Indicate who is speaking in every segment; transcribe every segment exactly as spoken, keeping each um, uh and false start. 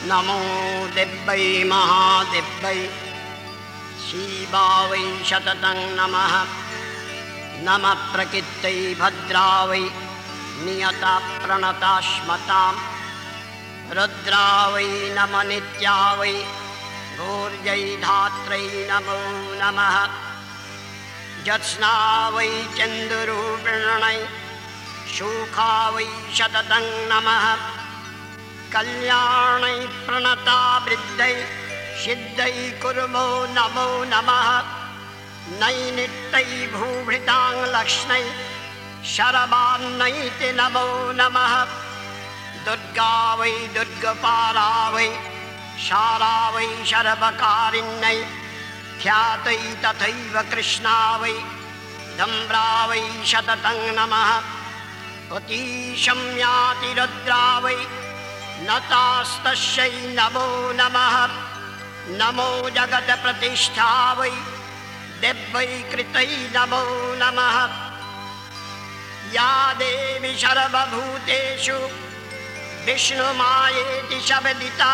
Speaker 1: नमो दिव्यै महादिव्यै शिवावै शततं नमः। नमः प्रकृत्यै भद्रावै नियता प्रणताश्मतां। रुद्रावै नमः नित्यावै भूर्यै धात्रै नमो नमः। ज्योत्स्नावै चन्द्ररूपिण्यै शुखावै शततं नमः। कल्याणै प्रणता वृद्धै सिद्धै कुर्मो नमो नमः। नैनित्यै भूभृतां लक्ष्मै शरवान्नै ते नमो नमः। दुर्गा वै दुर्गपाला वै शारा वै शर्वकारिण्यै ख्यातै तथैव कृष्णा वै धम्रा वै शततं नमः। अतीशं याति रुद्रा वै नतास्तस्यै नमो नमः। नमो जगत्प्रतिष्ठा वै दिव्यै कृत्यै नमो नमः। या देवी सर्वभूतेषु विष्णुमायेति शब्दिता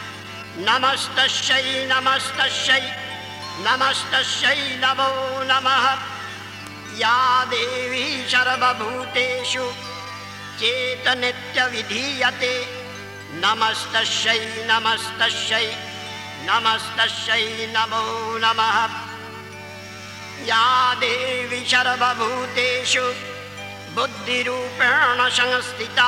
Speaker 1: नमस्तस्यै नमस्तस्यै नमस्तस्यै नमो नमः। या देवी सर्वभूतेषु चेतनित्यविधीयते नमस्तस्यै नमस्तस्यै नमस्तस्यै नमो नमः। या देवी सर्वभूतेषु बुद्धिरूपेण संस्थिता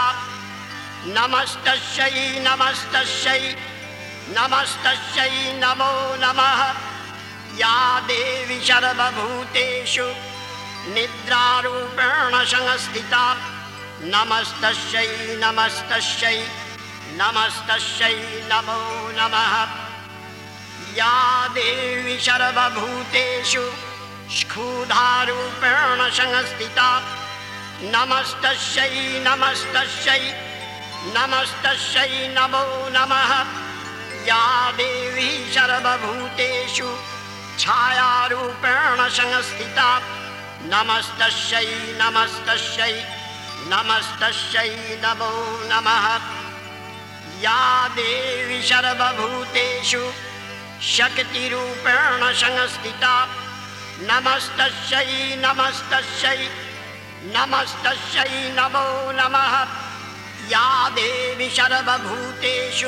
Speaker 1: नमस्तस्यै नमस्तस्यै नमस्तस्यै नमो नमः। या देवी सर्वभूतेषु निद्रारूपेण संस्थिता नमस्तस्यै नमस्तस्यै नमस्तस्यै नमो नमः। या देवी सर्वभूतेषु स्फुधारूपेण संस्थिता नमस्तस्यै नमस्तस्यै नमस्तस्यै नमो नमः। या देवी सर्वभूतेषु छायारूपेण संस्थिता नमस्तस्यै नमस्तस्यै नमस्तस्यै नमो नमः। या देवी सर्वभूतेषु शक्तिरूपेण संस्थिता नमस्तस्यै नमस्तस्यै नमस्तस्यै नमो नमः। या देवी सर्वभूतेषु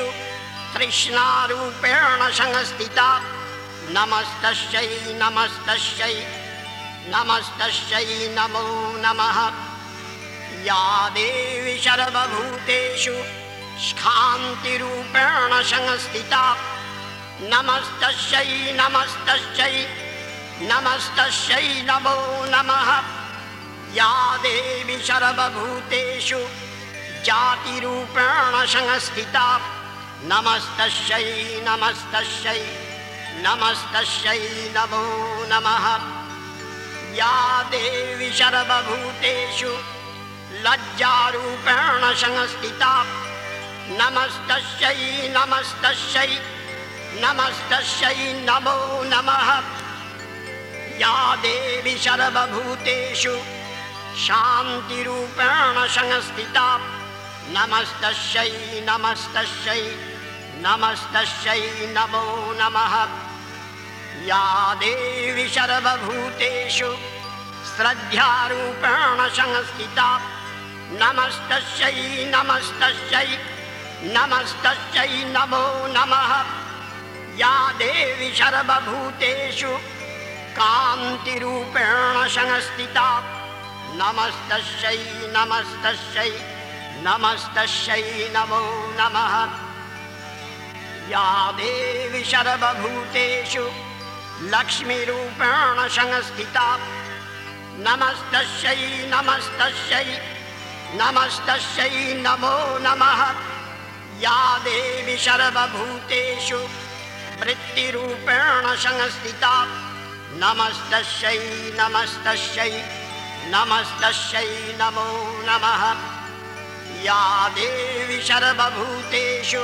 Speaker 1: तृष्णारूपेण संस्थिता नमस्तस्यै नमस्तस्यै नमस्तस्यै नमो नमः। या देवी सर्वभूतेषु शान्तिरूपेण संस्थिता नमस्तस्यै नमस्तस्यै नमस्तस्यै नमो नमः। या देवी सर्वभूतेषु जातिरूपेण संस्थिता नमस्तस्यै नमस्तस्यै नमस्तस्यै नमो नमः। या देवी सर्वभूतेषु लज्जारूपेण संस्थिता नमस्तस्यै नमस्तस्यै नमस्तस्यै नमो नमः। या देवी सर्वभूतेषु शान्तिरूपेण संस्थिता नमस्तस्यै नमस्तस्यै नमस्तस्यै नमो नमः। या देवी सर्वभूतेषु श्रद्धारूपेण संस्थिता नमस्तस्यै नमस्तस्यै नमस्तस्यै नमो नमः। या देवी सर्वभूतेषु कान्तिरूपेण संस्थिता नमस्तस्यै नमस्तस्यै नमस्तस्यै नमो नमः। या देवी सर्वभूतेषु लक्ष्मीरूपेण संस्थिता नमस्तस्यै नमस्तस्यै नमस्तस्यै नमो नमः। या देवी सर्वभूतेषु वृत्तिरूपेण संस्थिता नमस्तस्यै नमस्तस्यै नमस्तस्यै नमो नमः। या देवी सर्वभूतेषु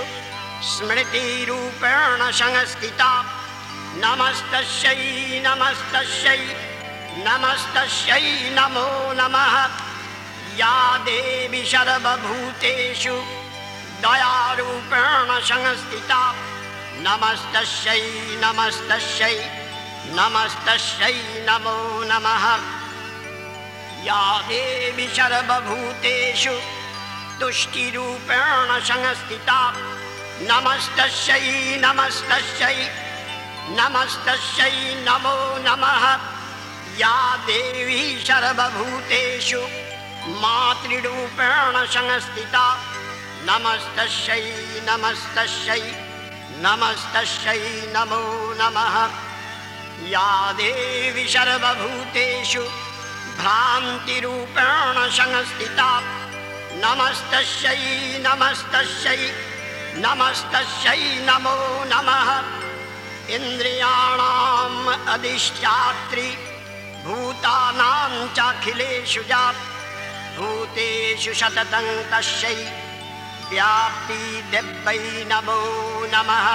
Speaker 1: स्मृतिरूपेण संस्थिता नमस्तस्यै नमस्तस्यै नमस्तस्यै नमो नमः। या देवी सर्वभूतेषु दयारूपेण संस्थिता नमस्तस्यै नमस्तस्यै नमस्तस्यै नमो नमः। या देवी सर्वभूतेषु तुष्टिरूपेण संस्थिता नमस्तस्यै नमस्तस्यै नमस्तस्यै नमो नमः। या देवी सर्वभूतेषु मातृरूपेण संस्थिता नमस्तस्यै नमस्तस्यै नमस्तस्यै नमो नमः। या देवी सर्वभूतेषु भ्रान्तिरूपेण संस्थिता नमस्तस्यै नमस्तस्यै नमस्तस्यै नमो नमः। इन्द्रियाणाम् अधिष्ठात्री भूतानां चाखिलेषु जात् भूतेषु सततं तस्यै व्याप्ति दिव्यै नमो नमः।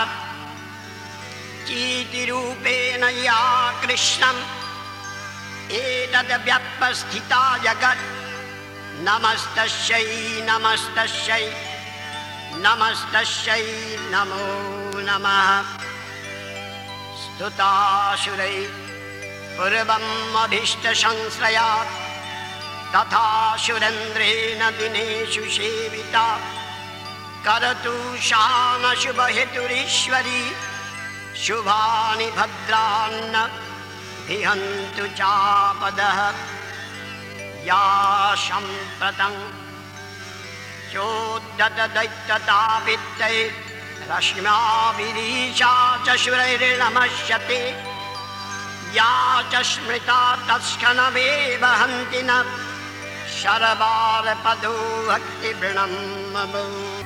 Speaker 1: चीतिरूपेण या कृष्णम् एतद् व्याप्तस्थिता जगत् नमस्तस्यै नमस्तस्यै नमस्तस्यै नमो नमः। स्तुतासुरैः पूर्वम् अभीष्टसंश्रयात् तथा सुरेन्द्रेण दिनेषु सेविता करतु शानशुभहेतुरीश्वरी शुभानि भद्रान्न विहन्तु चापदः। या सम्प्रतं चोद्धतदैत्यतापित्तै रश्म्याभिरीशा च शूरैर्नमस्यते या च स्मृता तत्क्षणमेव हन्ति न शरवारपदो भक्तिवृणं